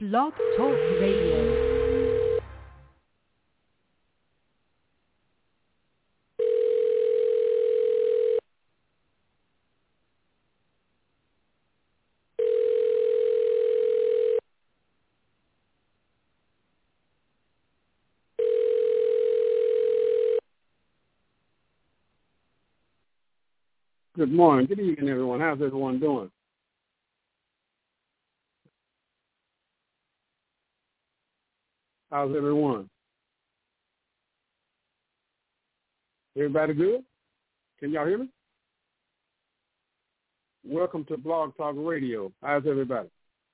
Blog Talk Radio. Good morning. Good evening, everyone. How's everyone doing? How's everyone? Everybody good? Can y'all hear me? Welcome to Blog Talk Radio. How's everybody?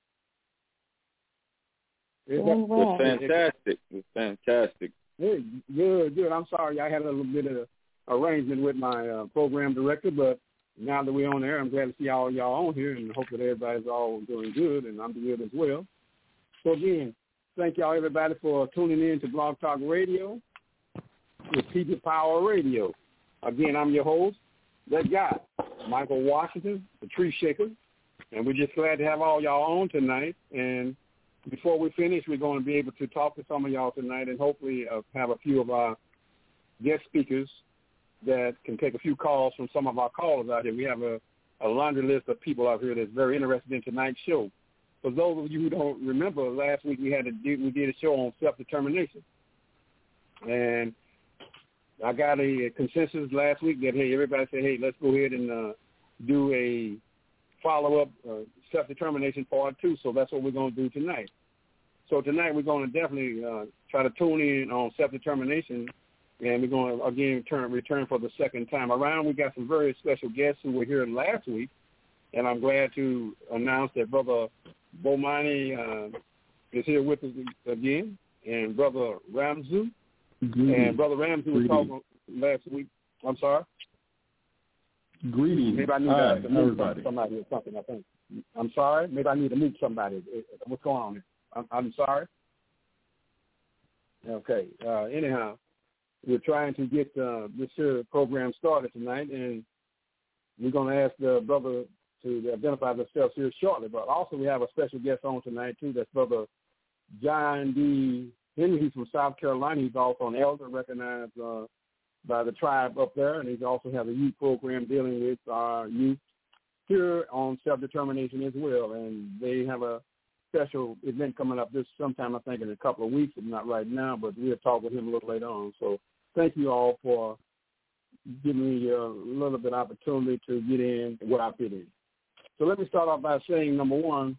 It's fantastic. It's fantastic. Hey, good. I'm sorry I had a little bit of arrangement with my program director, but now that we're on there, I'm glad to see all y'all on here, and hope that everybody's all doing good, and I'm good as well. So again, thank y'all everybody for tuning in to Blog Talk Radio with People Power Radio. Again, I'm your host, that guy, Michael Washington, the Tree Shaker, and we're just glad to have all y'all on tonight. And before we finish, we're going to be able to talk to some of y'all tonight and hopefully have a few of our guest speakers that can take a few calls from some of our callers out here. We have a laundry list of people out here that's very interested in tonight's show. For those of you who don't remember, last week we did a show on self-determination. And I got a consensus last week that, hey, everybody said, hey, let's go ahead and do a follow-up self-determination part 2. So that's what we're going to do tonight. So tonight we're going to definitely try to tune in on self-determination. And we're going to, again, return for the second time around. We got some very special guests who were here last week, and I'm glad to announce that Brother Bomani is here with us again, and Brother Ramzu. And Brother Ramzu was talking last week. I'm sorry? Greetings. Maybe I need to mute somebody or something, I think. I'm sorry? Maybe I need to mute somebody. What's going on here? I'm sorry? Okay. Anyhow. We're trying to get this program started tonight, and we're going to ask the brother to identify themselves here shortly. But also we have a special guest on tonight, too. That's Brother John D. Henry. He's from South Carolina. He's also an elder recognized by the tribe up there, and he also has a youth program dealing with our youth here on self-determination as well. And they have a special event coming up this sometime, I think, in a couple of weeks, if not right now, but we'll talk with him a little later on. So thank you all for giving me a little bit of opportunity to get in where I fit in. So let me start off by saying, number one,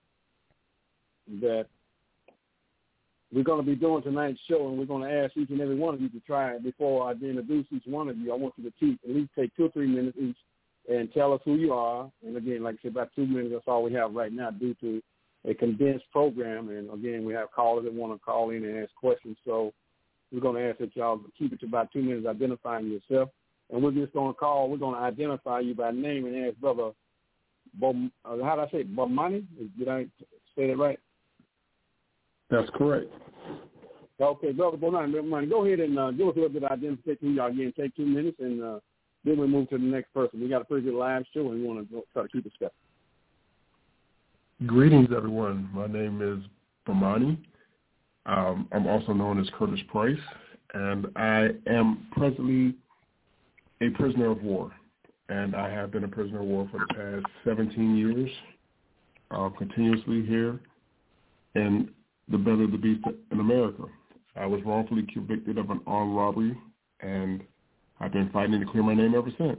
that we're going to be doing tonight's show, and we're going to ask each and every one of you to try it. Before I introduce each one of you, I want you to at least take 2 or 3 minutes each and tell us who you are. And again, like I said, about 2 minutes, that's all we have right now due to a condensed program. And again, we have callers that want to call in and ask questions. So we're going to ask that y'all keep it to about 2 minutes identifying yourself. And we're just going to we're going to identify you by name and ask Brother how did I say it? Bomani? Did I say that right? That's correct. Okay, Brother Bomani, go ahead and give us a little bit of identification who y'all again. Take 2 minutes, and then we move to the next person. We got a pretty good live show, and we want to try to keep it special. Greetings, everyone. My name is Bomani. I'm also known as Curtis Price, and I am presently a prisoner of war. And I have been a prisoner of war for the past 17 years, continuously here in the belly of the beast in America. I was wrongfully convicted of an armed robbery, and I've been fighting to clear my name ever since.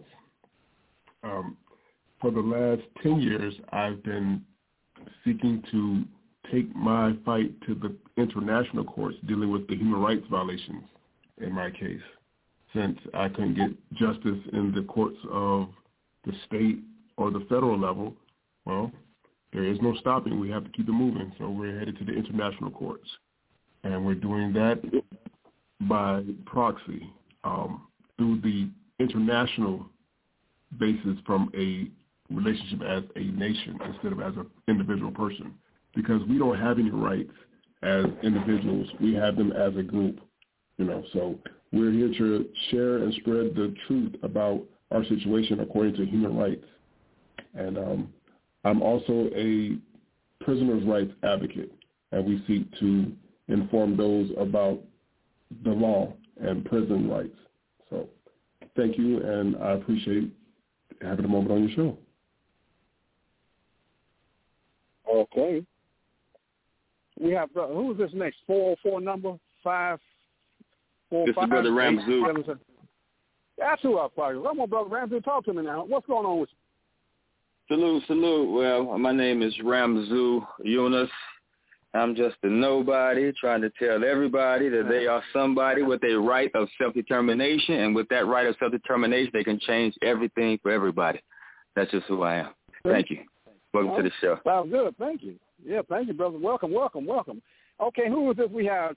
For the last 10 years, I've been seeking to take my fight to the international courts dealing with the human rights violations in my case. Since I couldn't get justice in the courts of the state or the federal level, well, there is no stopping. We have to keep it moving. So we're headed to the international courts. And we're doing that by proxy through the international basis from a relationship as a nation instead of as an individual person, because we don't have any rights as individuals. We have them as a group, so we're here to share and spread the truth about our situation according to human rights. And I'm also a prisoner's rights advocate. and we seek to inform those about the law and prison rights. So thank you, and I appreciate having a moment on your show. Okay. We have, who is this next? 404 number? 545? This is Brother Ramzu. That's who I follow. Come on, Brother Ramzu, talk to me now. What's going on with you? Salute. Well, my name is Ramzu Yunus. I'm just a nobody trying to tell everybody that they are somebody with a right of self-determination, and with that right of self-determination, they can change everything for everybody. That's just who I am. Thank you. Welcome to the show. Sounds good. Thank you. Yeah, thank you, brother. Welcome. Okay, who is this? We have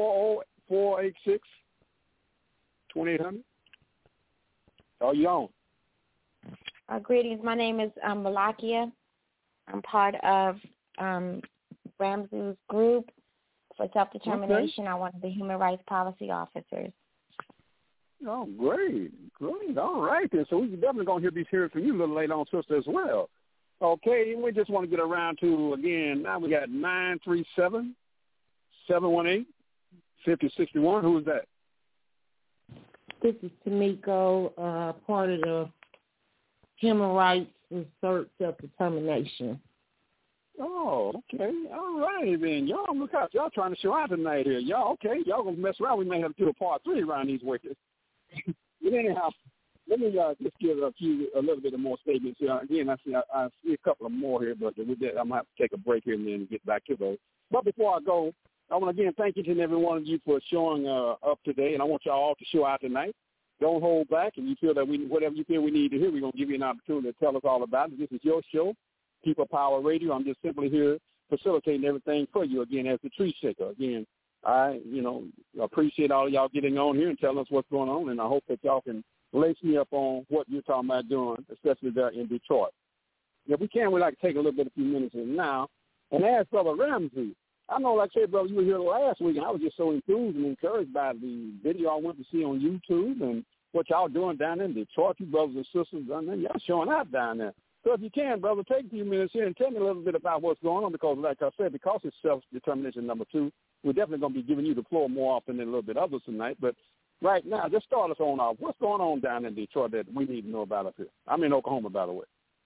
240-486-2800. Oh, you on? Greetings. My name is Malakia. I'm part of Ramzu's group for self-determination. I'm one of the human rights policy officers. Oh, great. All right, then. So we're definitely going to be hearing from you a little later on, sister, as well. Okay, we just want to get around to, again, now we got 937-718-5061. Who is that? This is Tamiko, part of the Human Rights Assert Self-Determination. Oh, okay. All righty then. Y'all, look out. Y'all trying to show out tonight here. Y'all, okay. Y'all going to mess around. We may have to do a part 3 around these wickets. But anyhow, let me just give a little bit of more statements here. Again, I see a couple of more here, but with that, I'm going to have to take a break here and then get back to those. But before I go, I want to again thank each and every one of you for showing up today, and I want y'all all to show out tonight. Don't hold back, and you feel that whatever you feel we need to hear, we're going to give you an opportunity to tell us all about it. This is your show, People Power Radio. I'm just simply here facilitating everything for you, again, as the tree shaker. Again, I appreciate all of y'all getting on here and telling us what's going on, and I hope that y'all can lace me up on what you're talking about doing, especially there in Detroit. If we can, we'd like to take a few minutes now and ask Brother Ramzu. I know, like I said, brother, you were here last week, and I was just so enthused and encouraged by the video I went to see on YouTube and what y'all doing down there in Detroit. You brothers and sisters down there, y'all showing out down there. So if you can, brother, take a few minutes here and tell me a little bit about what's going on, because like I said, because it's self-determination number 2, we're definitely going to be giving you the floor more often than a little bit others tonight. But right now, just start us on off. What's going on down in Detroit that we need to know about up here? I'm in Oklahoma, by the way.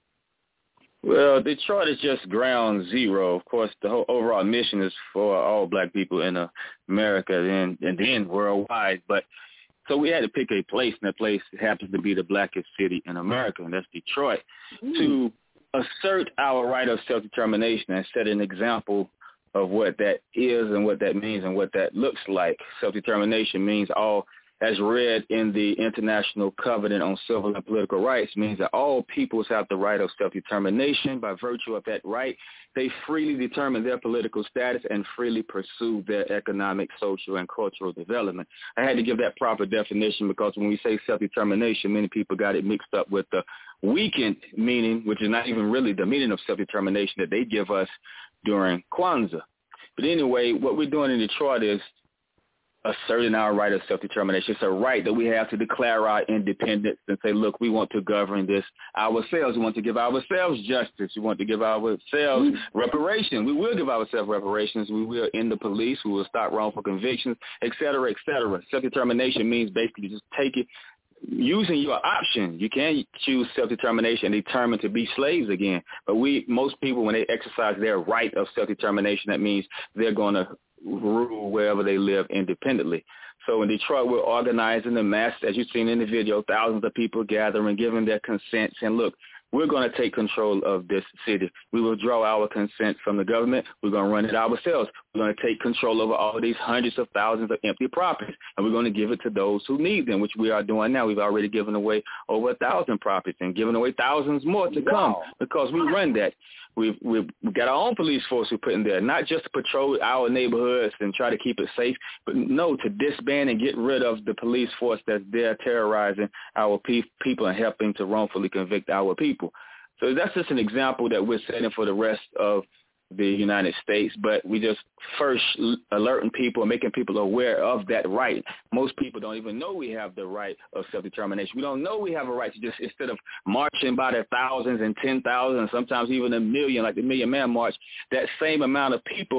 Well, Detroit is just ground zero. Of course, the whole overall mission is for all black people in America and then worldwide. But so we had to pick a place, and that place happens to be the blackest city in America, and that's Detroit, to assert our right of self-determination and set an example of what that is and what that means and what that looks like. Self-determination means all, as read in the International Covenant on Civil and Political Rights, means that all peoples have the right of self-determination. By virtue of that right, they freely determine their political status and freely pursue their economic, social, and cultural development. I had to give that proper definition because when we say self-determination, many people got it mixed up with the weakened meaning, which is not even really the meaning of self-determination that they give us during Kwanzaa. But anyway, what we're doing in Detroit is asserting our right of self-determination. It's a right that we have to declare our independence and say, look, we want to govern this ourselves. We want to give ourselves justice. We want to give ourselves reparations. We will give ourselves reparations. We will end the police. We will stop wrongful convictions, et cetera, et cetera. Self-determination means basically just take it, using your option. You can choose self-determination and determine to be slaves again. But most people, when they exercise their right of self-determination, that means they're going to rule wherever they live independently. So in Detroit, we're organizing the mass, as you've seen in the video, thousands of people gathering, giving their consent, saying, look, we're going to take control of this city. We will draw our consent from the government. We're going to run it ourselves. We're going to take control over all these hundreds of thousands of empty properties, and we're going to give it to those who need them, which we are doing now. We've already given away over 1,000 properties and given away thousands more to come because we run that. We've got our own police force we put in there, not just to patrol our neighborhoods and try to keep it safe, but no, to disband and get rid of the police force that's there terrorizing our people and helping to wrongfully convict our people. So that's just an example that we're setting for the rest of the United States, but we just first alerting people and making people aware of that right. Most people don't even know we have the right of self-determination. We don't know we have a right to just, instead of marching by the thousands and 10,000, sometimes even a million, like the Million Man March, that same amount of people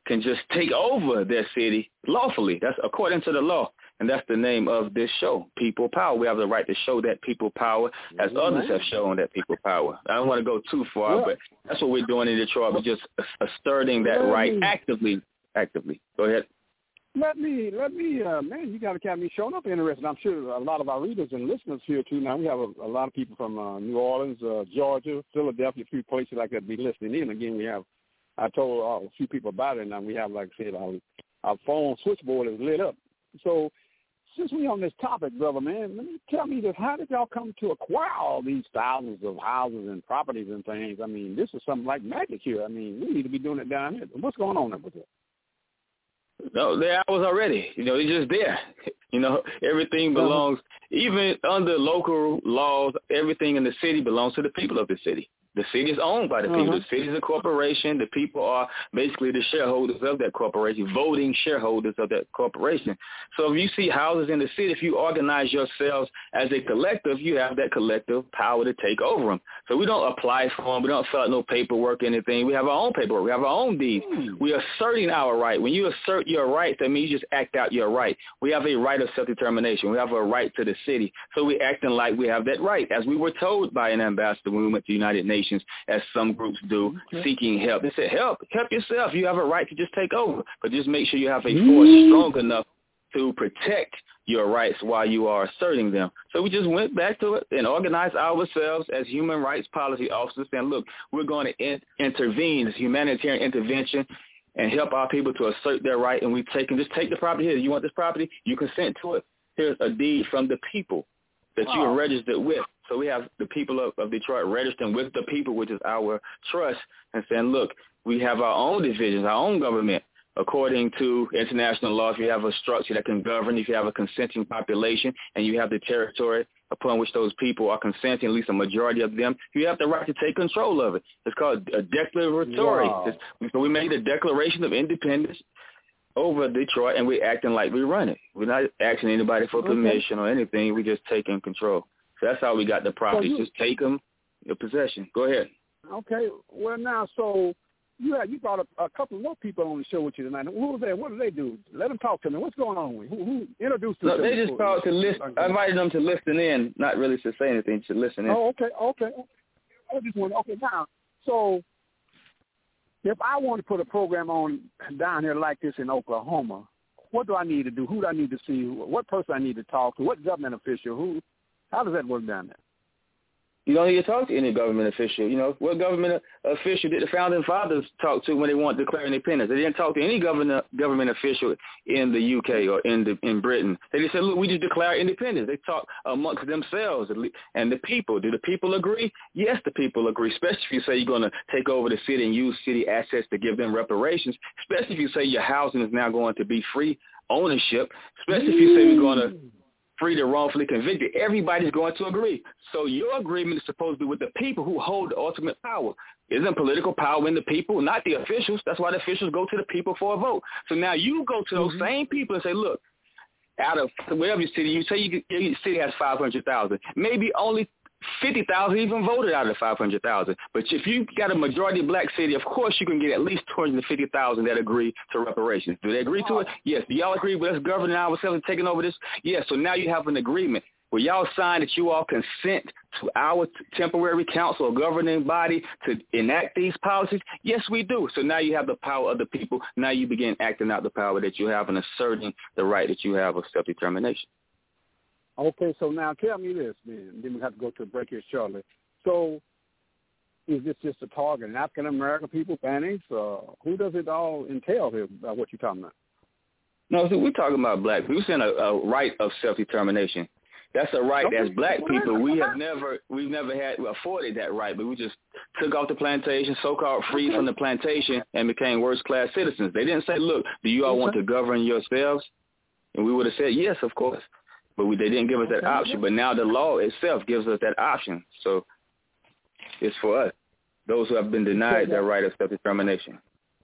can just take over their city lawfully. That's according to the law. And that's the name of this show, People Power. We have the right to show that people power as others have shown that people power. I don't want to go too far, but that's what we're doing in Detroit. We're just asserting that right actively. Go ahead. Let me, man, you got to have me showing up interested. I'm sure a lot of our readers and listeners here, too. Now, we have a lot of people from New Orleans, Georgia, Philadelphia, a few places like that be listening in. Again, I told a few people about it, and we have, like I said, our phone switchboard is lit up. So since we're on this topic, brother, man, let me tell me this. How did y'all come to acquire all these thousands of houses and properties and things? I mean, this is something like magic here. I mean, we need to be doing it down here. What's going on there with it? No, there I was already. It's just there. Everything belongs, even under local laws, everything in the city belongs to the people of the city. The city is owned by the people. The city is a corporation. The people are basically the shareholders of that corporation, voting shareholders of that corporation. So if you see houses in the city, if you organize yourselves as a collective, you have that collective power to take over them. So we don't apply for them. We don't fill out no paperwork or anything. We have our own paperwork. We have our own deeds. We are asserting our right. When you assert your right, that means you just act out your right. We have a right of self-determination. We have a right to the city. So we're acting like we have that right, as we were told by an ambassador when we went to the United Nations, as some groups do, seeking help. They said, help yourself. You have a right to just take over, but just make sure you have a force strong enough to protect your rights while you are asserting them. So we just went back to it and organized ourselves as human rights policy officers, saying, look, we're going to intervene, as humanitarian intervention, and help our people to assert their right, and just take the property here. You want this property? You consent to it. Here's a deed from the people that you are registered with. So we have the people of Detroit registering with the people, which is our trust, and saying, look, we have our own divisions, our own government. According to international law, if you have a structure that can govern, if you have a consenting population, and you have the territory upon which those people are consenting, at least a majority of them, you have the right to take control of it. It's called a declaratory. Wow. So we made a Declaration of Independence over Detroit, and we're acting like we run it. We're not asking anybody for permission or anything. We're just taking control. So that's how we got the properties. Just take them, your possession. Go ahead. Okay. Well, now, so you brought a couple more people on the show with you tonight. Who was that? What do they do? Let them talk to me. What's going on with who introduced them? No, they just called to listen. I invited them to listen in, not really to say anything, to listen in. Oh, okay. I just want now. So if I want to put a program on down here like this in Oklahoma, what do I need to do? Who do I need to see? What person I need to talk to? What government official? How does that work down there? You don't need to talk to any government official. What government official did the founding fathers talk to when they wanted to declare independence? They didn't talk to any government official in the UK or in Britain. They just said, look, we just declare independence. They talk amongst themselves and the people. Do the people agree? Yes, the people agree, especially if you say you're going to take over the city and use city assets to give them reparations, especially if you say your housing is now going to be free ownership, especially if you say we're going to free the wrongfully convicted. Everybody's going to agree. So your agreement is supposed to be with the people who hold the ultimate power. Isn't political power in the people, not the officials? That's why the officials go to the people for a vote. So now you go to those same people and say, look, out of whatever city, you say your city has 500,000. Maybe only 50,000 even voted out of the 500,000. But if you got a majority black city, of course you can get at least 250,000 that agree to reparations. Do they agree to it? Yes. Do y'all agree with us governing ourselves and taking over this? Yes. So now you have an agreement where y'all sign that you all consent to our temporary council or governing body to enact these policies. Yes, we do. So now you have the power of the people. Now you begin acting out the power that you have and asserting the right that you have of self-determination. Okay, so now tell me this, man. Then we have to go to a break here shortly. So is this just a target? An African-American people, Hispanics? Who does it all entail here about what you're talking about? No, so we're talking about black people. We're saying a right of self-determination. That's a right as black people. We've never had afforded that right, but we just took off the plantation, so-called freed from the plantation, and became worst-class citizens. They didn't say, look, do you all want to govern yourselves? And we would have said, yes, of course. But they didn't give us that option. But now the law itself gives us that option. So it's for us, those who have been denied their right of self-determination.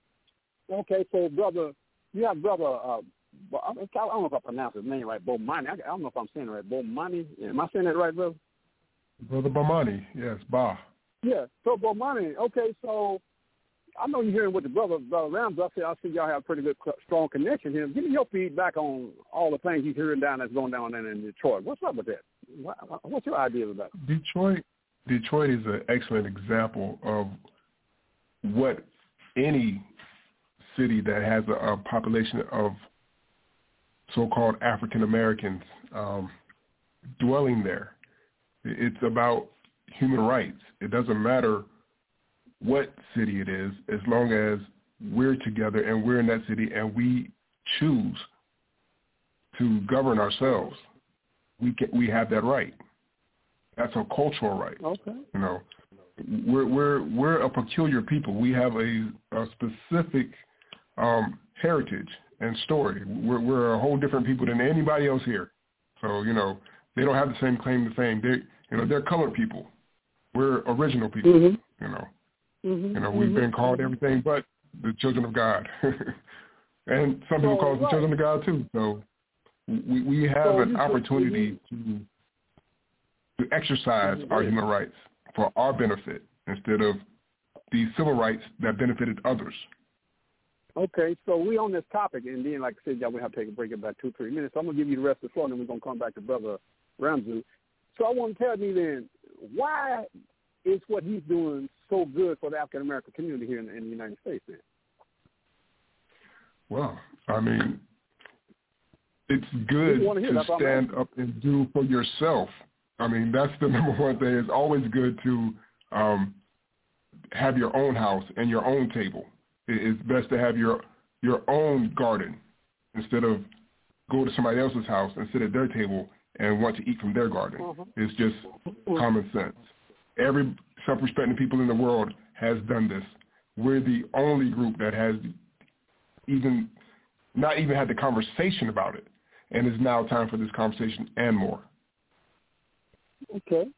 Okay, so you have brother, I don't know if I pronounce his name right, Bomani. I don't know if I'm saying it right. Bomani. Am I saying that right, brother? Brother Bomani, yes, Ba. Yeah, so Bomani, okay, so I know you're hearing what the brother Rams up there. I see y'all have a pretty good, strong connection here. Give me your feedback on all the things he's hearing that's going down there in Detroit. What's up with that? What's your idea about it? Detroit is an excellent example of what any city that has a population of so-called African Americans dwelling there. It's about human rights. It doesn't matter what city it is, as long as we're together and we're in that city and we choose to govern ourselves. We have that right. That's a cultural right. Okay. You know, we're a peculiar people. We have a specific heritage and story. We're a whole different people than anybody else here. So, you know, they don't have the same claim to fame. They're colored people. We're original people. Mm-hmm. You know. Mm-hmm. You know, we've been called everything but the children of God. And some people call us the children of God too. So we have an opportunity to exercise our human rights for our benefit instead of the civil rights that benefited others. Okay, so we on this topic, and then, like I said, y'all, we have to take a break in about 2-3 minutes. So I'm going to give you the rest of the floor, and then we're going to come back to Brother Ramsey. So I want to tell me then, why is what he's doing so good for the African-American community here in the United States then? Well, I mean, it's good to stand up and do for yourself. I mean, that's the number one thing. It's always good to have your own house and your own table. It's best to have your own garden instead of go to somebody else's house and sit at their table and want to eat from their garden. It's just common sense. Every self-respecting people in the world has done this. We're the only group that has not even had the conversation about it, and it's now time for this conversation and more. Okay.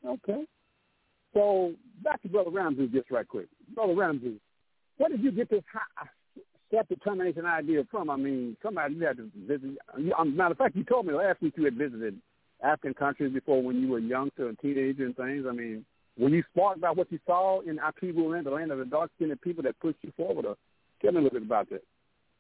So back to Brother Ramsey just right quick. Brother Ramsey, where did you get this self-determination idea from? I mean, somebody you had to visit. Matter of fact, you told me last week you had visited African countries before when you were young to a teenager and things. I mean, were you sparked by what you saw in Akibu land, the land of the dark-skinned people that pushed you forward? Or tell me a little bit about that.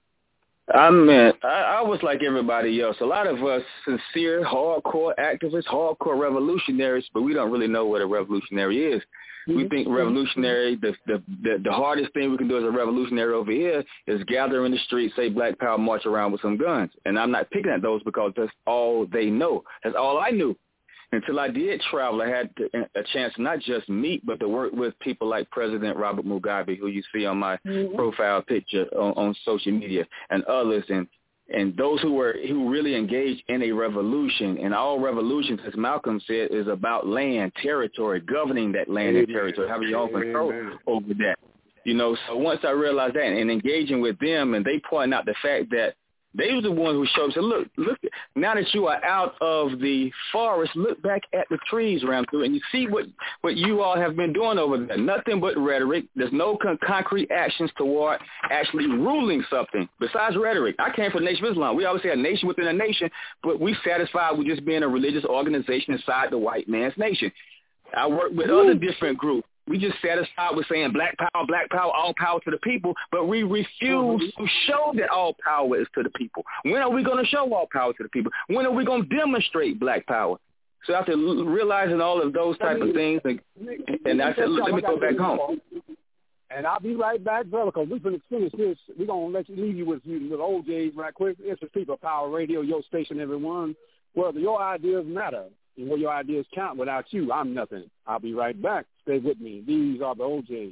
I mean, I was like everybody else. A lot of us sincere, hardcore activists, hardcore revolutionaries, but we don't really know what a revolutionary is. We think revolutionary, the hardest thing we can do as a revolutionary over here is gather in the streets, say Black Power, march around with some guns. And I'm not picking at those because that's all they know. That's all I knew. Until I did travel, I had a chance to not just meet, but to work with people like President Robert Mugabe, who you see on my profile picture on social media, and others, and those who really engaged in a revolution. And all revolutions, as Malcolm said, is about land, territory, governing that land and territory, having your own control over that. You know, so once I realized that and engaging with them, and they point out the fact that they were the ones who showed, said, look, now that you are out of the forest, look back at the trees around through, and you see what you all have been doing over there. Nothing but rhetoric. There's no concrete actions toward actually ruling something besides rhetoric. I came from the Nation of Islam. We always say a nation within a nation, but we satisfied with just being a religious organization inside the white man's nation. I work with other different groups. We just satisfied with saying black power, all power to the people, but we refuse to show that all power is to the people. When are we going to show all power to the people? When are we going to demonstrate black power? So after realizing all of those type of things, and I said, let me go back home. And I'll be right back, brother, because we're going to finish this. We're going to leave you with OJs right quick. It's the People Power Radio, your station, everyone. Well, your ideas matter. And where your ideas count. Without you, I'm nothing. I'll be right back. Stay with me. These are the OJs.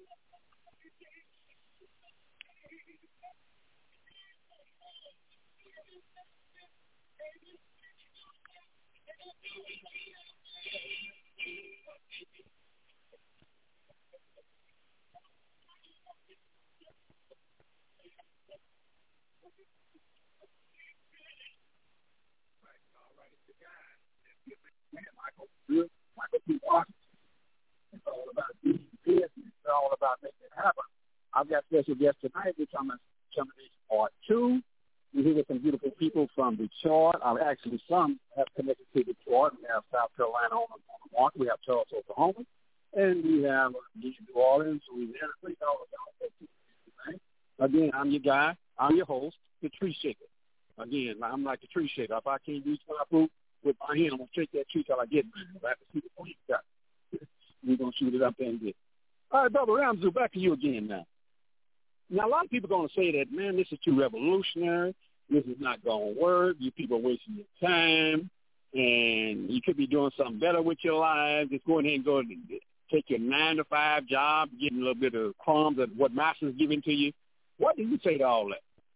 Michael P. Washington. It's all about business. It's all about making it happen. I've got special guests tonight. We're talking about Determination Part 2. We're here with some beautiful people from Detroit. Actually, some have connected to Detroit. We have South Carolina on the mark. We have Charles, Oklahoma. And we have New Orleans, Louisiana. Please all of y'all. Again, I'm your guy. I'm your host, the Tree Shaker. Again, I'm like the Tree Shaker. If I can't reach my fruit with my hand, I'm going to shake that tree till I get it. I have to see the point you got. We're going to shoot it up there and get it. All right, Brother Ramsey, back to you again now. Now, a lot of people are going to say that, man, this is too revolutionary. This is not going to work. You people are wasting your time, and you could be doing something better with your lives. Just go ahead and go and take your 9-to-5 job, getting a little bit of crumbs of what master's giving to you. What do you say to all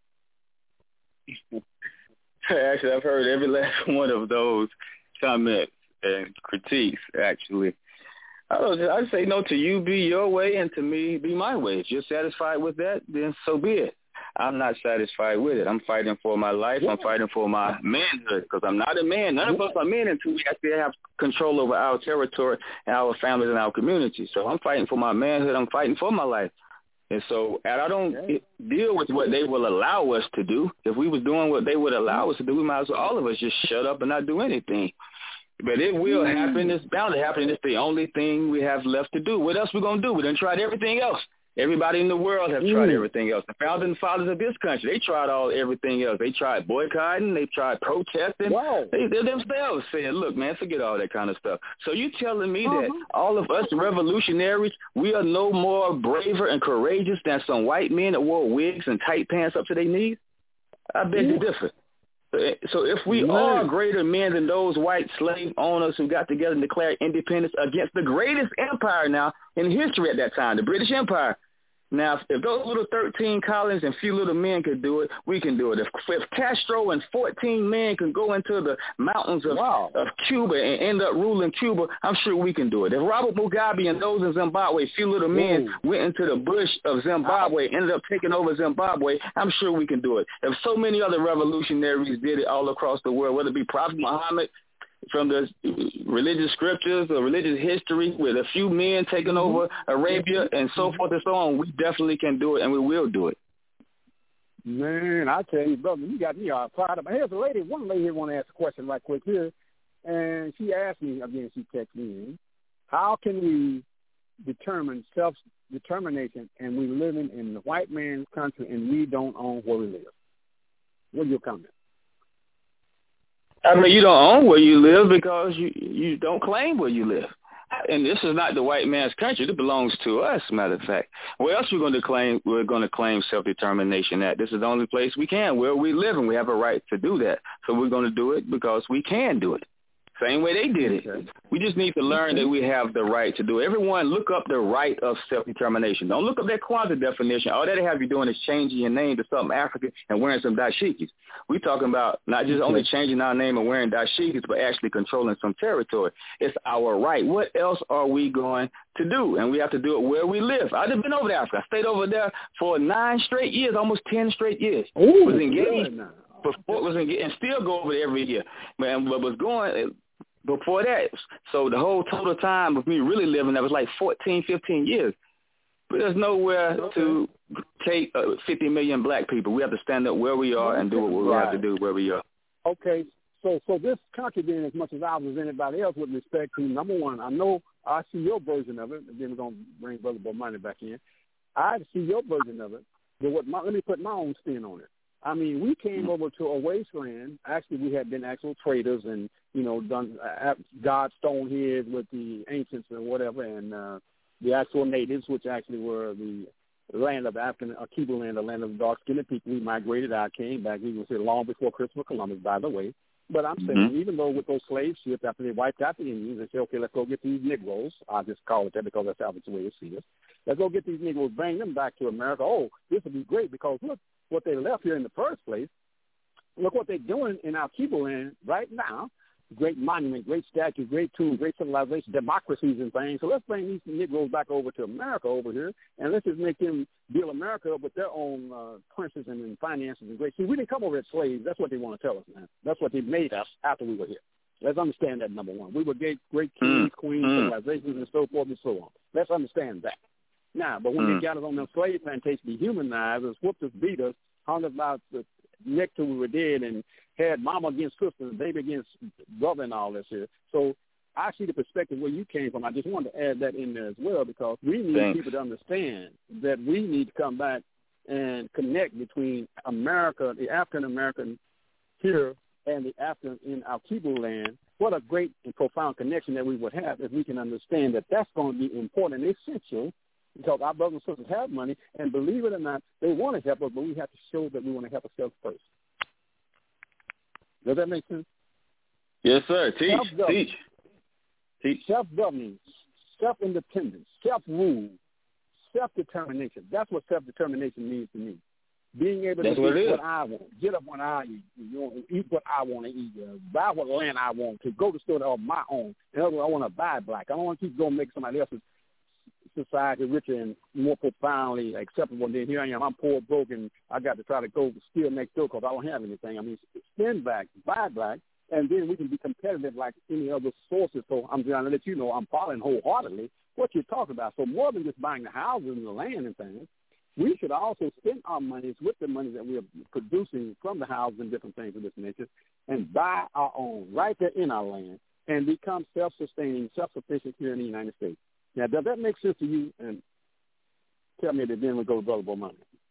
that? Actually, I've heard every last one of those comments and critiques, actually. I'd say no to you, be your way, and to me, be my way. If you're satisfied with that, then so be it. I'm not satisfied with it. I'm fighting for my life. I'm fighting for my manhood because I'm not a man. None of us are men until we actually have control over our territory and our families and our community. So I'm fighting for my manhood. I'm fighting for my life. And so I don't deal with what they will allow us to do. If we was doing what they would allow us to do, we might as well all of us just shut up and not do anything. But it will happen. It's bound to happen. It's the only thing we have left to do. What else we going to do? We done tried everything else. Everybody in the world have tried everything else. The founding fathers of this country, they tried everything else. They tried boycotting. They tried protesting. Wow. They themselves said, look, man, forget all that kind of stuff. So you telling me that all of us revolutionaries, we are no more braver and courageous than some white men that wore wigs and tight pants up to their knees? I beg to differ. So if we are greater men than those white slave owners who got together and declared independence against the greatest empire now in history at that time, the British Empire. Now, if those little 13 colonies and few little men could do it, we can do it. If Castro and 14 men can go into the mountains of Cuba and end up ruling Cuba, I'm sure we can do it. If Robert Mugabe and those in Zimbabwe, few little men, went into the bush of Zimbabwe, ended up taking over Zimbabwe, I'm sure we can do it. If so many other revolutionaries did it all across the world, whether it be Prophet Muhammad, from the religious scriptures or religious history with a few men taking over Arabia and so forth and so on, we definitely can do it, and we will do it. Man, I tell you, brother, you got me all fired up. Here's a lady. One lady here want to ask a question right quick here, and she asked me, again, she texted me in, how can we determine self-determination and we living in the white man's country and we don't own where we live? What's your comment? I mean, you don't own where you live because you don't claim where you live. And this is not the white man's country. It belongs to us, matter of fact. Where else are we going to claim? We're going to claim self-determination at. This is the only place we can, where we live, and we have a right to do that. So we're going to do it because we can do it. Same way they did it. Okay. We just need to learn that we have the right to do it. Everyone look up the right of self-determination. Don't look up that Kwanzaa definition. All that have you doing is changing your name to something African and wearing some dashikis. We're talking about not just only changing our name and wearing dashikis, but actually controlling some territory. It's our right. What else are we going to do? And we have to do it where we live. I've been over to Africa. I stayed over there for 9 straight years, almost 10 straight years. Ooh, was engaged before, was engaged, and still go over there every year. But was going before that. So the whole total time of me really living there was like 14, 15 years. But there's nowhere to take 50 million black people. We have to stand up where we are and do what we have to do where we are. Okay, so this country being as much as ours as anybody else with respect to, number one, I know I see your version of it, and then we're going to bring Brother Bomani back in. I see your version of it, but let me put my own spin on it. I mean, we came over to a wasteland. Actually, we had been actual traders and, done God Stoneheads with the ancients and whatever, and the actual natives, which actually were the land of the African, Cuban land, the land of the dark-skinned people. We migrated out, came back. We was here long before Christopher Columbus, by the way. But I'm saying, even though with those slave ships, after they wiped out the Indians, they said, okay, let's go get these Negroes. I'll just call it that because that's how it's the way it is. Let's go get these Negroes, bring them back to America. Oh, this would be great because look what they left here in the first place. Look what they're doing in our Cuba land right now. Great monument, great statue, great tomb, great civilization, democracies and things. So let's bring these Negroes back over to America over here, and let's just make them build America up with their own princes and finances and great. See, we didn't come over as slaves. That's what they want to tell us, man. That's what they made us after we were here. Let's understand that, number one. We were great kings, queens, civilizations, and so forth and so on. Let's understand that. Now, but when they got us on them slave plantations, dehumanized us, whooped us, beat us, hung us about the neck till we were dead, and had mama against sister and baby against brother and all this here. So I see the perspective where you came from. I just wanted to add that in there as well because we need people to understand that we need to come back and connect between America, the African American here, and the African in our Cuba land. What a great and profound connection that we would have if we can understand that that's going to be important and essential because our brothers and sisters have money, and believe it or not, they want to help us, but we have to show that we want to help ourselves first. Does that make sense? Yes, sir. Teach. Self-governing, self-independence, self-rule, self-determination. That's what self-determination means to me. Being able to eat what I want, get up when I eat, eat what I want to eat, buy what land I want to, go to the store on my own. In other words, I want to buy black. I don't want to keep going to make somebody else's society richer and more profoundly acceptable. And then here I am, I'm poor, broke, and I got to try to go steal next door because I don't have anything. I mean, spend black, buy black, and then we can be competitive like any other sources. So I'm trying to let you know I'm following wholeheartedly what you're talking about. So more than just buying the houses and the land and things, we should also spend our monies with the money that we are producing from the houses and different things of this nature and buy our own right there in our land and become self-sustaining, self-sufficient here in the United States. Now, does that make sense to you? And tell me that then we go to Brother Bomani.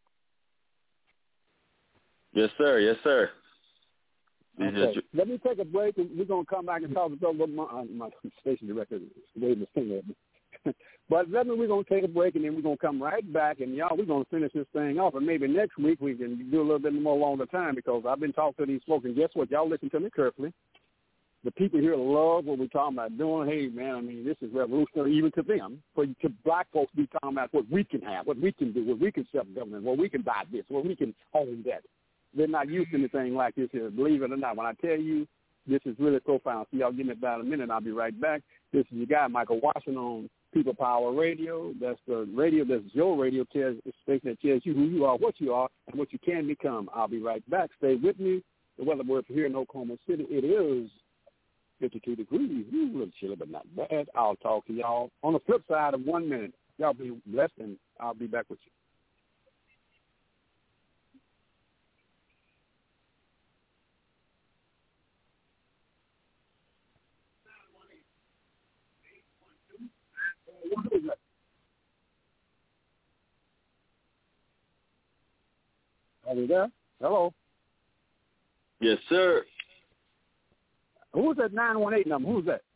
Yes, sir. Yes, sir. Okay. Let me take a break, and we're going to come back and talk to Brother Bomani. My station director is waving his finger at me. But we're going to take a break, and then we're going to come right back, and y'all, we're going to finish this thing off. And maybe next week we can do a little bit more longer time because I've been talking to these folks, and guess what? Y'all listen to me carefully. The people here love what we're talking about doing. Hey, man, I mean, this is revolutionary even to them. To black folks be talking about what we can have, what we can do, what we can self-govern, what we can buy this, what we can own that. They're not used to anything like this here. Believe it or not, when I tell you this is really profound. So y'all give me about a minute. I'll be right back. This is your guy, Michael Washington, on People Power Radio. That's the radio. That's your radio station that tells you who you are, what you are, and what you can become. I'll be right back. Stay with me. The weather board here in Oklahoma City, it is 52 degrees. A little chilly, but not bad. I'll talk to y'all on the flip side of 1 minute. Y'all be blessed, and I'll be back with you. Are we there? Hello? Yes, sir. Who's that 918 number? Who's that?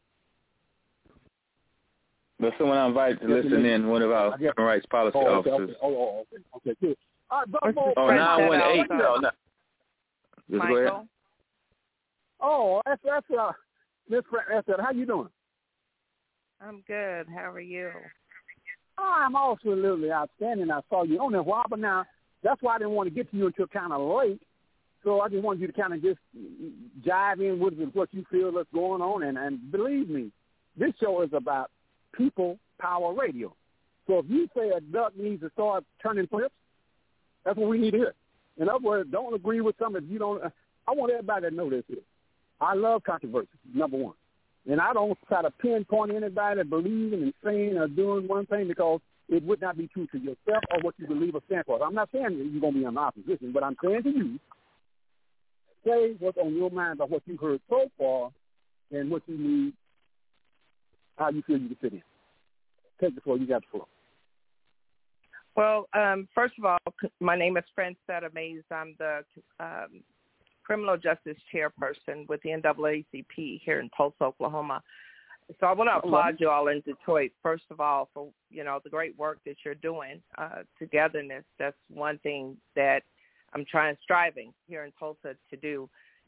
That's someone I invited to listen in, one of our human rights policy officers. Okay, good. All right, 918. No. Michael. Oh, that's Miss Frank. How you doing? I'm good. How are you? I'm also literally outstanding. I saw you on there a while, but now that's why I didn't want to get to you until kind of late. So I just wanted you to kind of just jive in with what you feel that's going on. And believe me, this show is about People Power Radio. So if you say a duck needs to start turning flips, that's what we need to hear. In other words, don't agree with something if you don't. I want everybody to know this here. I love controversy, number one. And I don't try to pinpoint anybody believing and saying or doing one thing because it would not be true to yourself or what you believe or stand for. I'm not saying that you're going to be in opposition, but I'm saying to you, say what's on your mind about what you heard so far and what you need, how you feel you can fit in. Take the floor. You got the floor. Well, first of all, my name is Francetta Mays. I'm the criminal justice chairperson with the NAACP here in Tulsa, Oklahoma. So I want to applaud you all in Detroit, first of all, for, the great work that you're doing, togetherness. That's one thing that I'm striving here in Tulsa to do,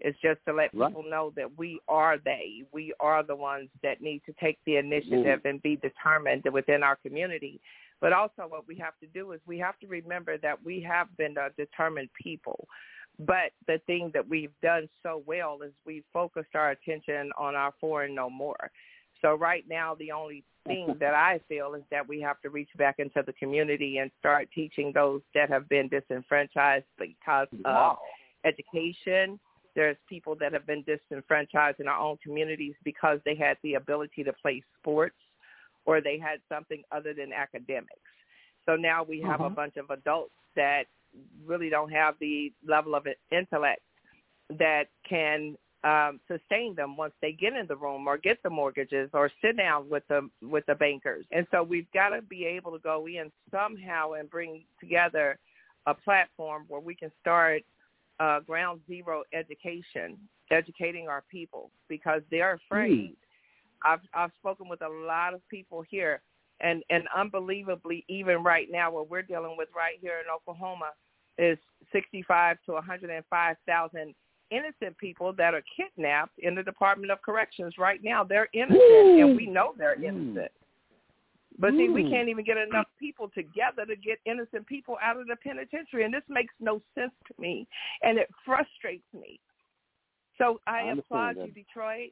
It's just to let people know that we are they. We are the ones that need to take the initiative and be determined within our community. But also what we have to do is we have to remember that we have been a determined people. But the thing that we've done so well is we've focused our attention on our four and no more. So right now, the only thing that I feel is that we have to reach back into the community and start teaching those that have been disenfranchised because of education. There's people that have been disenfranchised in our own communities because they had the ability to play sports or they had something other than academics. So now we have a bunch of adults that really don't have the level of intellect that can sustain them once they get in the room or get the mortgages or sit down with the bankers. And so we've got to be able to go in somehow and bring together a platform where we can start ground zero education, educating our people because they're afraid. I've spoken with a lot of people here, and unbelievably, even right now, what we're dealing with right here in Oklahoma is 65 to 105,000 innocent people that are kidnapped in the Department of Corrections right now. They're innocent, and we know they're innocent. But see, we can't even get enough people together to get innocent people out of the penitentiary, and this makes no sense to me, and it frustrates me. So I applaud you, Detroit.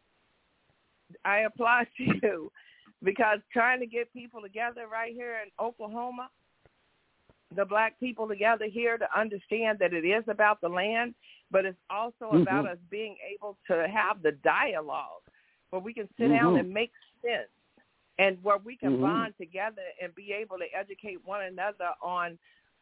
I applaud you because trying to get people together right here in Oklahoma, the black people together here to understand that it is about the land, but it's also about us being able to have the dialogue where we can sit down and make sense and where we can bond together and be able to educate one another on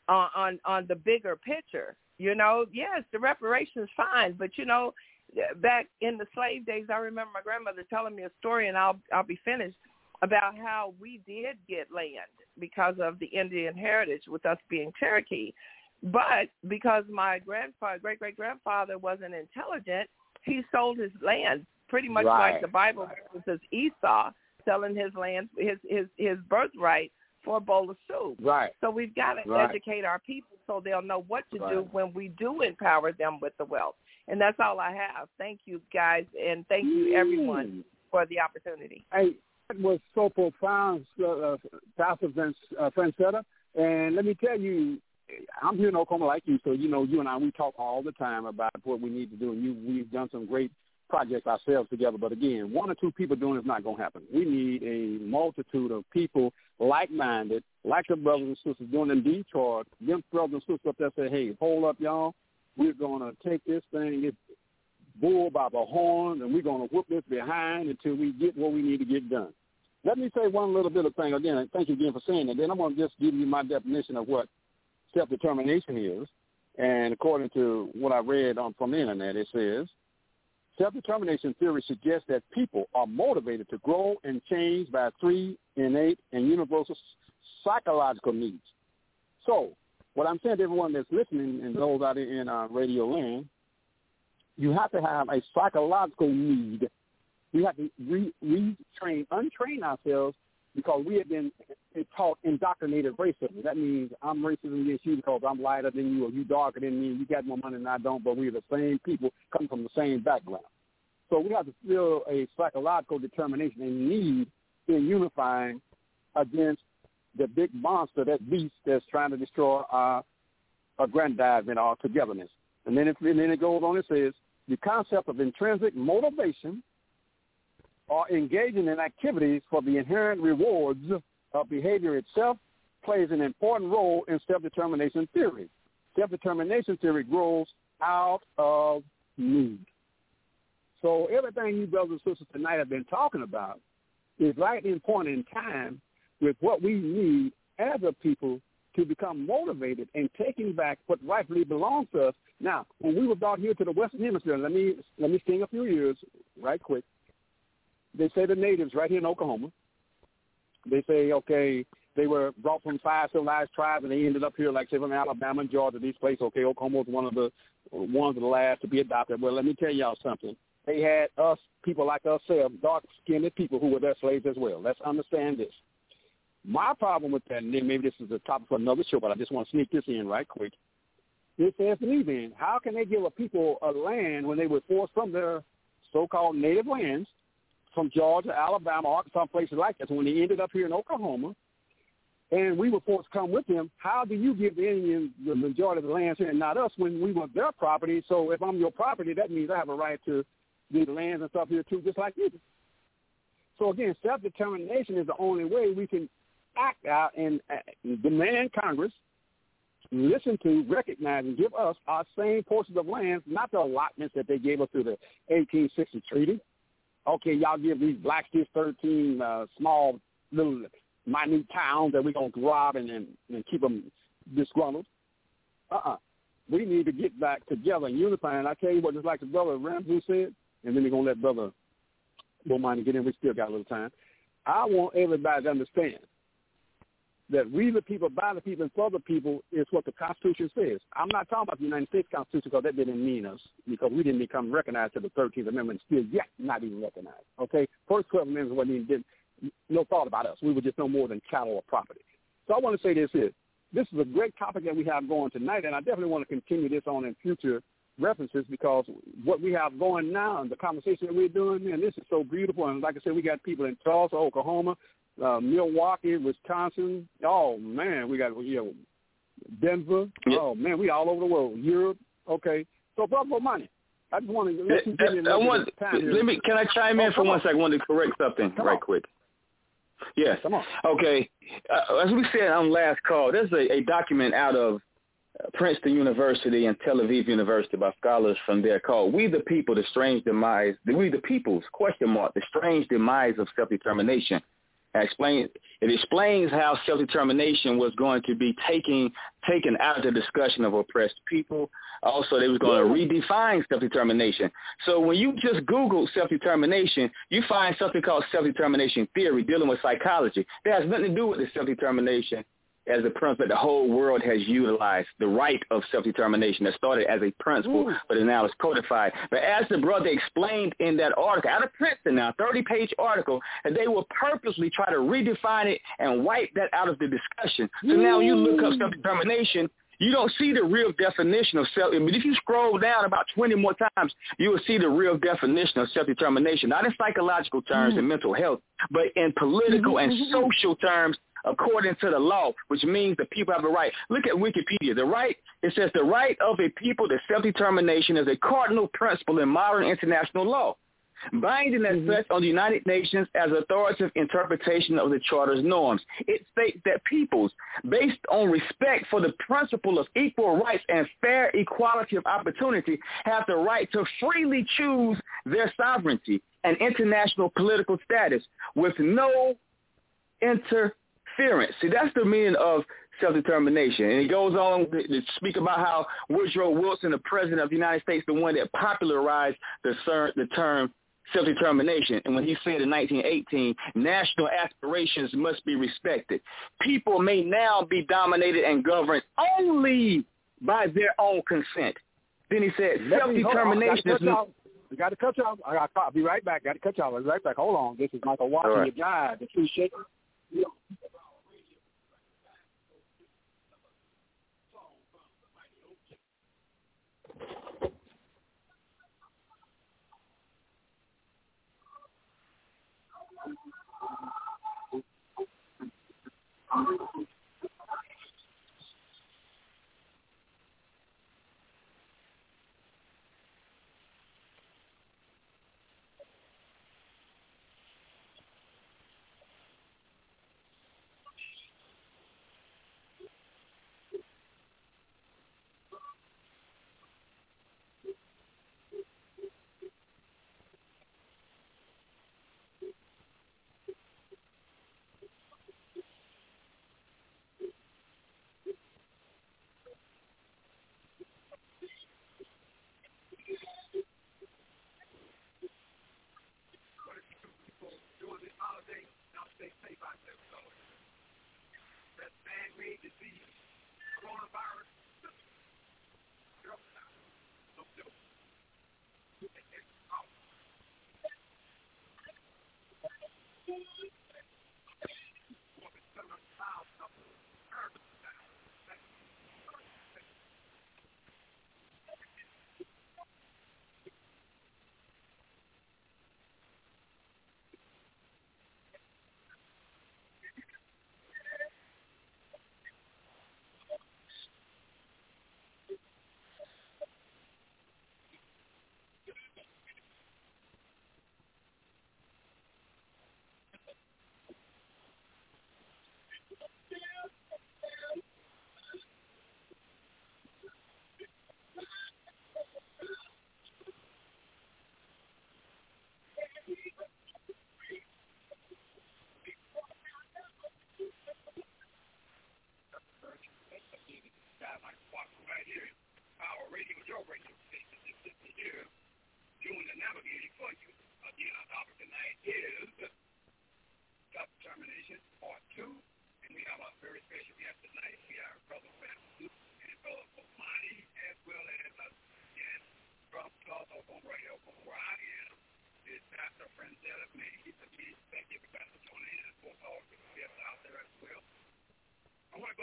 the bigger picture. You know, yes, the reparations fine, but you know, back in the slave days, I remember my grandmother telling me a story, and I'll be finished, about how we did get land because of the Indian heritage with us being Cherokee. But because my great-great-grandfather wasn't intelligent, he sold his land pretty much like the Bible says Esau, selling his land, his birthright for a bowl of soup. So we've got to educate our people so they'll know what to do when we do empower them with the wealth. And that's all I have. Thank you, guys, and thank you, everyone, for the opportunity. Hey, that was so profound, Pastor Francetta. And let me tell you, I'm here in Oklahoma like you, so you know, you and I, we talk all the time about what we need to do, and we've done some great projects ourselves together. But again, one or two people doing it's not going to happen. We need a multitude of people like-minded, like the brothers and sisters doing in Detroit. Them brothers and sisters up there say, hey, hold up, y'all. We're going to take this thing, this bull by the horn, and we're going to whoop this behind until we get what we need to get done. Let me say one little bit of thing again, and thank you again for saying that. Then I'm going to just give you my definition of what self-determination is. And according to what I read from the Internet, it says, self-determination theory suggests that people are motivated to grow and change by three innate and universal psychological needs. So what I'm saying to everyone that's listening and those out in radio land, you have to have a psychological need. We have to untrain ourselves because we have been taught indoctrinated racism. That means I'm racist against you because I'm lighter than you or you darker than me and you got more money than I don't, but we're the same people coming from the same background. So we have to feel a psychological determination and need in unifying against the big monster, that beast that's trying to destroy our aggrandizement, our togetherness. And then it goes on, it says, the concept of intrinsic motivation or engaging in activities for the inherent rewards of behavior itself plays an important role in self-determination theory. Self-determination theory grows out of need. So everything you brothers and sisters tonight have been talking about is right in point in time with what we need as a people to become motivated and taking back what rightfully belongs to us. Now, when we were brought here to the Western Hemisphere, let me sting a few years right quick. They say the natives right here in Oklahoma, they say, okay, they were brought from 5 civilized tribes, and they ended up here, like, say, from Alabama and Georgia, these places. Okay, Oklahoma was one of the ones of the last to be adopted. Well, let me tell y'all something. They had us, people like ourselves, dark-skinned people who were their slaves as well. Let's understand this. My problem with that, and then maybe this is a topic for another show, but I just want to sneak this in right quick. It says to me then, how can they give a people a land when they were forced from their so-called native lands, from Georgia, Alabama, Arkansas, places like that. So when they ended up here in Oklahoma, and we were forced to come with them, how do you give the Indians the majority of the lands here and not us when we want their property? So if I'm your property, that means I have a right to the lands and stuff here too, just like you do. So again, self-determination is the only way we can act out and demand Congress listen to, recognize, and give us our same portions of land, not the allotments that they gave us through the 1860 treaty. Okay, y'all give these blacks these 13 small little minute towns that we're going to rob and keep them disgruntled. We need to get back together and unify. And I tell you what, just like the brother Ramsey said, and then we're going to let Brother Bomani get in. We still got a little time. I want everybody to understand that we the people, by the people, and for the people is what the Constitution says. I'm not talking about the United States Constitution because that didn't mean us, because we didn't become recognized to the 13th Amendment, still yet not even recognized. Okay? First 12 amendments wasn't even, no thought about us. We were just no more than chattel or property. So I want to say this is, this is a great topic that we have going tonight, and I definitely want to continue this on in future references, because what we have going now and the conversation that we're doing, man, this is so beautiful. And like I said, we got people in Tulsa, Oklahoma, Milwaukee, Wisconsin. Oh man, we got Denver. Yeah. Oh man, we all over the world. Europe. Okay, so Brother Bomani, I just want to let you get in time. Can I chime in for 1 second? I want to correct something quick. Yes. Come on. Okay. As we said on last call, there's a document out of Princeton University and Tel Aviv University by scholars from there called "We the People: The Strange Demise." We the People's ? The Strange Demise of Self-Determination. It explains how self-determination was going to be taken out of the discussion of oppressed people. Also, they was going to redefine self-determination. So when you just Google self-determination, you find something called self-determination theory dealing with psychology. That has nothing to do with the self-determination as a principle that the whole world has utilized, the right of self-determination that started as a principle, but now is codified. But as the brother explained in that article, out of Princeton now, 30-page article, and they will purposely try to redefine it and wipe that out of the discussion. So now when you look up self-determination, you don't see the real definition of self. But if you scroll down about 20 more times, you will see the real definition of self-determination, not in psychological terms and mental health, but in political and social terms, according to the law, which means the people have a right. Look at Wikipedia. It says the right of a people to self-determination is a cardinal principle in modern international law, binding as such on the United Nations as authoritative interpretation of the Charter's norms. It states that peoples, based on respect for the principle of equal rights and fair equality of opportunity, have the right to freely choose their sovereignty and international political status with no interference. See, that's the meaning of self-determination. And he goes on to speak about how Woodrow Wilson, the president of the United States, the one that popularized the term self-determination. And when he said in 1918, national aspirations must be respected. People may now be dominated and governed only by their own consent. Then he said self-determination is not... We got to cut y'all. I'll be right back. Got to cut y'all. I'll be right back. Hold on. This is Michael Watson, your guy, the true shaker.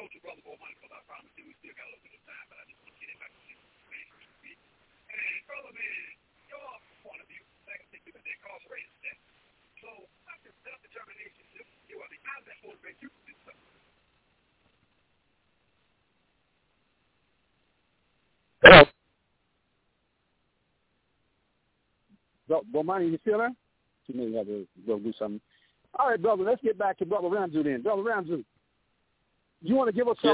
Hello. Bomani, you still there? You may have to go do something. All right, brother, let's get back to Brother Ramzu then. Brother Ramzu, you want to give us some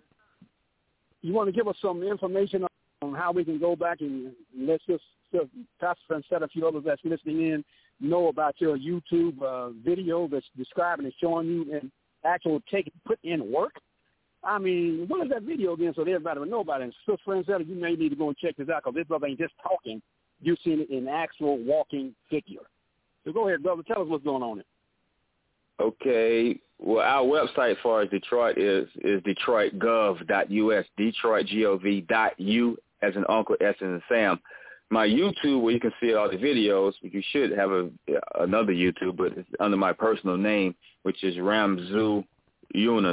you want to give us some information on how we can go back and let's just Pastor Francetta, a few others that's listening in know about your YouTube video that's describing and showing you and actual put in work? I mean, what is that video again so that everybody will know about it? And Sister Francetta, you may need to go and check this out because this brother ain't just talking. You've seen it in actual walking figure. So go ahead, brother. Tell us what's going on there. Okay. Well, our website as far as Detroit is detroitgov.us, detroitgov.u as in Uncle, S as in Sam. My YouTube, where you can see all the videos, you should have another YouTube, but it's under my personal name, which is Ramzu Yunus,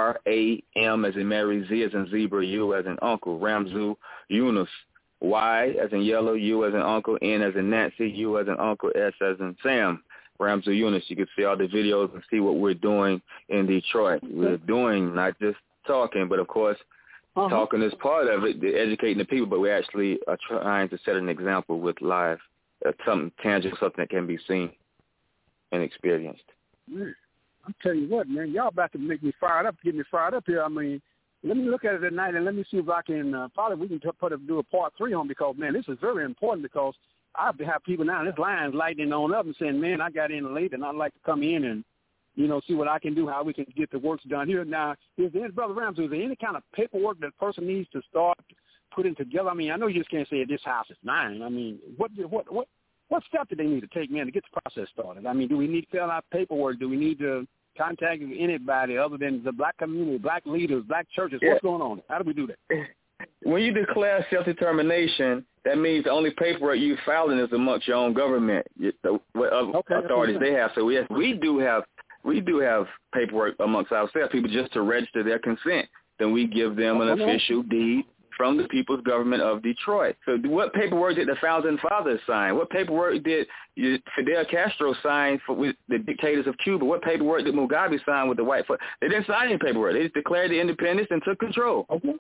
R-A-M as in Mary, Z as in Zebra, U as in Uncle, Ramzu Yunus, Y as in Yellow, U as in Uncle, N as in Nancy, U as in Uncle, S as in Sam, Ramzu Yunus. You can see all the videos and see what we're doing in Detroit. We're doing not just talking, but of course, talking is part of it, educating the people, but we actually are trying to set an example with live, something tangible, something that can be seen and experienced. Man, I'll tell you what, man, y'all about to make me fired up, get me fired up here. I mean, let me look at it tonight and let me see if I can, probably we can do a part 3 on because, man, this is very important because I have people now in this line lighting on up and saying, man, I got in late and I'd like to come in and, see what I can do, how we can get the works done here. Now, Brother Ramsey, is there any kind of paperwork that a person needs to start putting together? I mean, I know you just can't say this house is mine. I mean, what step do they need to take, man, to get the process started? I mean, do we need to fill out paperwork? Do we need to contact anybody other than the black community, black leaders, black churches? What's going on? How do we do that? When you declare self-determination, that means the only paperwork you filing is amongst your own government, authorities they have. So, yes, we do have paperwork amongst ourselves, people just to register their consent. Then we give them an official deed from the People's Government of Detroit. So what paperwork did the Founding Fathers sign? What paperwork did Fidel Castro sign with the dictators of Cuba? What paperwork did Mugabe sign with the white folk? They didn't sign any paperwork. They just declared the independence and took control. Okay.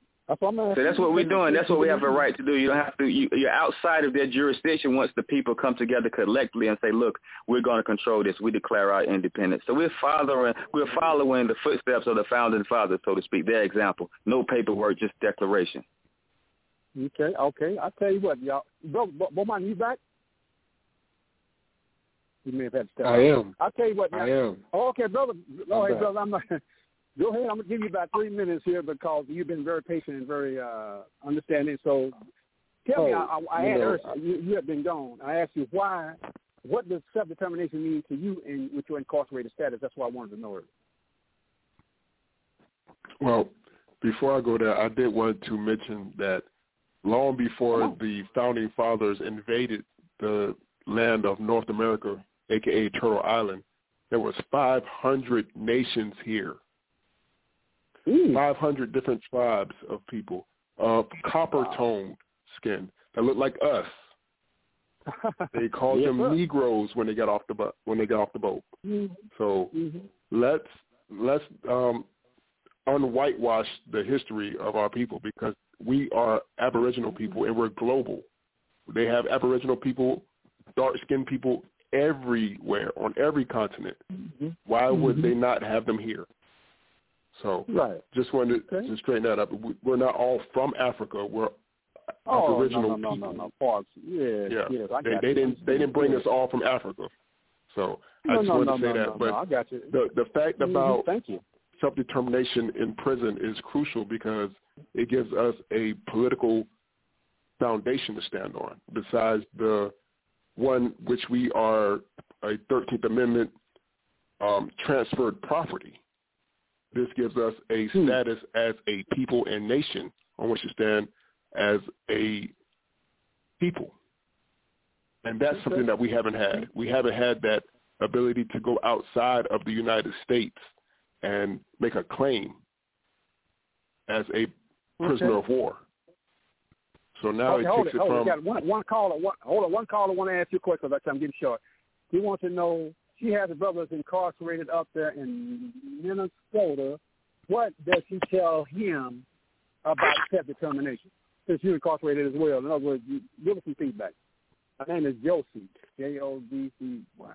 So that's what we're doing. That's what we have a right to do. You don't have to. You're outside of their jurisdiction once the people come together collectively and say, "Look, we're going to control this." We declare our independence. So we're following the footsteps of the Founding Fathers, so to speak. Their example. No paperwork, just declaration. Okay. I'll tell you what, y'all. Bomani, you back? You may have had to step out. I am. I'll tell you what. I am. Oh, okay, brother. Go ahead, brother. Go ahead. I'm going to give you about 3 minutes here because you've been very patient and very understanding. So tell me, I asked you have been gone. I asked you what does self-determination mean to you with your incarcerated status? That's what I wanted to know. Well, before I go there, I did want to mention that long before the Founding Fathers invaded the land of North America, a.k.a. Turtle Island, there was 500 nations here. 500 different tribes of people of copper-toned skin that look like us. They called them Negroes when they got off the boat. So let's unwhitewash the history of our people because we are Aboriginal people and we're global. They have Aboriginal people, dark-skinned people everywhere on every continent. Why would they not have them here? So just wanted to straighten that up. We're not all from Africa. We're Aboriginal people. No. Parts. Yeah. Yes, they didn't bring us all from Africa. So I just wanted to say that. But I got you. The fact about self-determination in prison is crucial because it gives us a political foundation to stand on. Besides the one which we are a 13th Amendment transferred property. This gives us a status as a people and nation on which to stand as a people. And that's something that we haven't had. We haven't had that ability to go outside of the United States and make a claim as a prisoner of war. So now it takes it from... We got one caller. One caller want to ask you a question because I'm getting short. He wants to know, she has a brother that's incarcerated up there in Minnesota. What does he tell him about self-determination, since you're incarcerated as well? In other words, give us some feedback. Her name is Josie, Jodcy.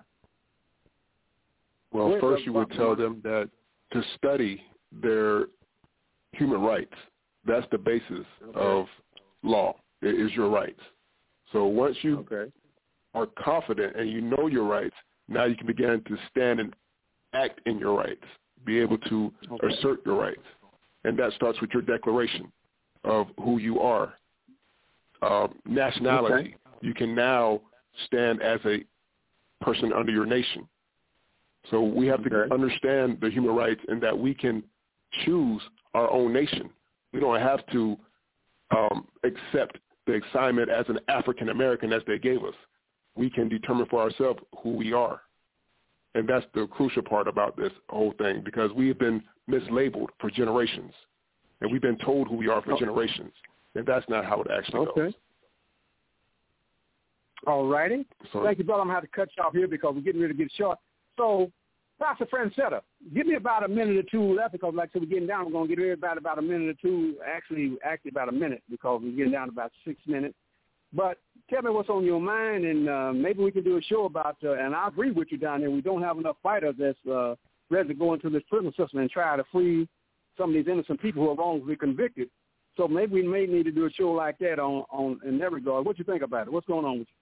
Well, first you would tell them that to study their human rights. That's the basis of law. It is your rights. So once you are confident and you know your rights, now you can begin to stand and act in your rights, be able to assert your rights. And that starts with your declaration of who you are. Nationality. You can now stand as a person under your nation. So we have to understand the human rights and that we can choose our own nation. We don't have to accept the assignment as an African American as they gave us. We can determine for ourselves who we are. And that's the crucial part about this whole thing, because we have been mislabeled for generations. And we've been told who we are for generations. And that's not how it actually goes. All righty. So, thank you, brother. I'm going to have to cut you off here because we're getting ready to get short. So, Pastor Francetta, give me about a minute or two left because, like I said, we're getting down. We're going to get ready about a minute or two, actually about a minute because we're getting down to about 6 minutes. But tell me what's on your mind, and maybe we can do a show about, and I agree with you down there, we don't have enough fighters that's ready to go into this prison system and try to free some of these innocent people who are wrongfully convicted. So maybe we may need to do a show like that on in that regard. What do you think about it? What's going on with you?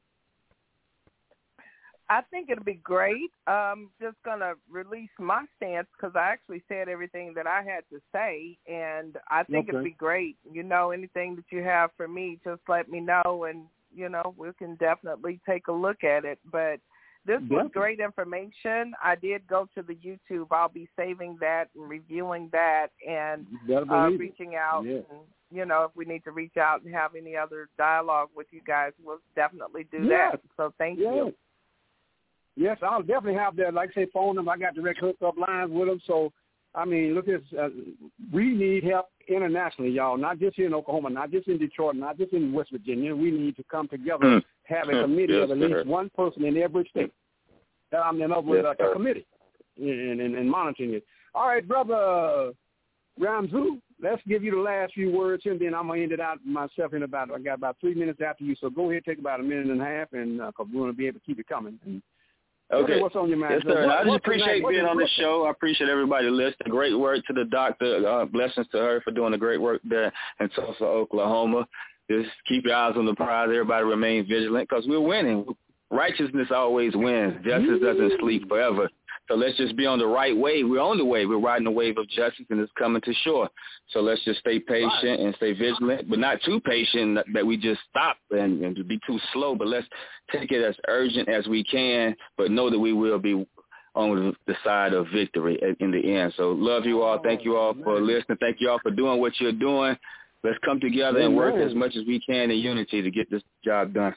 I think it'll be great. Just going to release my stance because I actually said everything that I had to say, and I think it'll be great. You know, anything that you have for me, just let me know, and, you know, we can definitely take a look at it. But this was great information. I did go to the YouTube. I'll be saving that and reviewing that and reaching out. Yeah. And, you know, if we need to reach out and have any other dialogue with you guys, we'll definitely do that. So thank you. Yes, I'll definitely have that. Like I say, phone them. I got direct hookup lines with them. So, I mean, look at this. We need help internationally, y'all, not just here in Oklahoma, not just in Detroit, not just in West Virginia. We need to come together, have a committee of at least one person in every state. In other words, a committee and monitoring it. All right, Brother Ramzu, let's give you the last few words, and then I'm going to end it out myself in I got about 3 minutes after you. So go ahead, take about a minute and a half, and because we want to be able to keep it coming. Okay. What's on your mind? Yes, sir. I just appreciate being on the show. I appreciate everybody listening. Great work to the doctor. Blessings to her for doing the great work there in Tulsa, Oklahoma. Just keep your eyes on the prize. Everybody remain vigilant because we're winning. Righteousness always wins. Justice doesn't sleep forever. So let's just be on the right wave. We're on the wave. We're riding the wave of justice, and it's coming to shore. So let's just stay patient and stay vigilant, but not too patient that we just stop and to be too slow. But let's take it as urgent as we can, but know that we will be on the side of victory in the end. So love you all. Thank you all for listening. Thank you all for doing what you're doing. Let's come together and work as much as we can in unity to get this job done.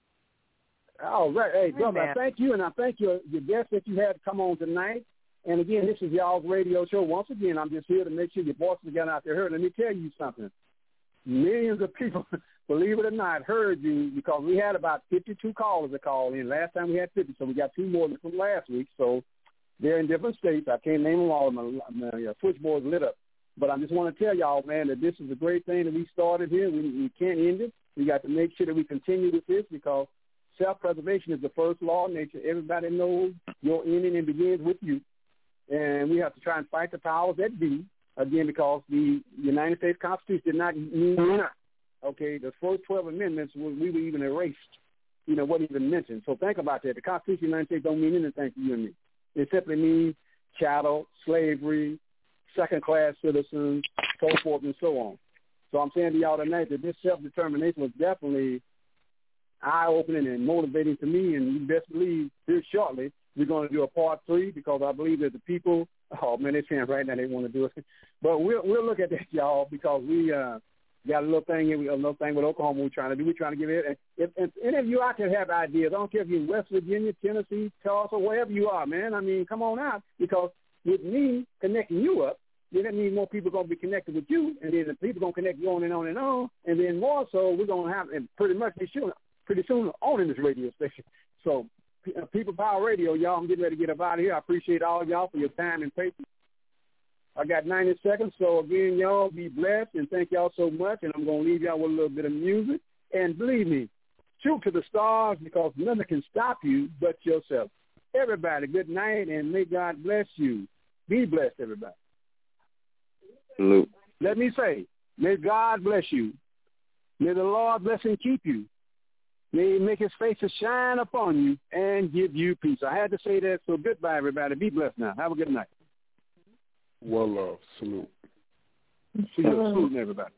All right. Hey, brother, I thank you, and I thank your guest that you had to come on tonight. And, again, this is y'all's radio show. Once again, I'm just here to make sure your voices are getting out there heard. Let me tell you something. Millions of people, believe it or not, heard you because we had about 52 callers that called in. Last time we had 50, so we got 2 more from last week. So they're in different states. I can't name them all. My switchboard's lit up. But I just want to tell y'all, man, that this is a great thing that we started here. We can't end it. We got to make sure that we continue with this because self-preservation is the first law of nature. Everybody knows your ending and begins with you. And we have to try and fight the powers that be, again, because the United States Constitution did not mean enough. Okay, the first 12 amendments, we were even erased. You know, wasn't even mentioned. So think about that. The Constitution of the United States don't mean anything to you and me. It simply means chattel, slavery, second-class citizens, so forth and so on. So I'm saying to y'all tonight that this self-determination was definitely eye-opening and motivating to me, and you best believe here shortly we're going to do a part 3 because I believe that the people, oh, man, they're saying right now they want to do it. But we'll look at that, y'all, because we got a little thing with Oklahoma we're trying to do. We're trying to give it. If any of you out there have ideas, I don't care if you're in West Virginia, Tennessee, Tulsa, wherever you are, man. I mean, come on out because with me connecting you up, then that means more people are going to be connected with you, and then the people are going to connect you on and on and on, and then more so we're going to have, and pretty soon owning this radio station. So People Power Radio, y'all, I'm getting ready to get up out of here. I appreciate all y'all for your time and patience. I got 90 seconds, so again, y'all be blessed, and thank y'all so much, and I'm going to leave y'all with a little bit of music. And believe me, shoot to the stars because nothing can stop you but yourself. Everybody, good night, and may God bless you. Be blessed, everybody. Salute. Let me say, may God bless you. May the Lord bless and keep you. May he make his face to shine upon you and give you peace. I had to say that, so goodbye, everybody. Be blessed now. Have a good night. Well, love. Salute. Salute, everybody.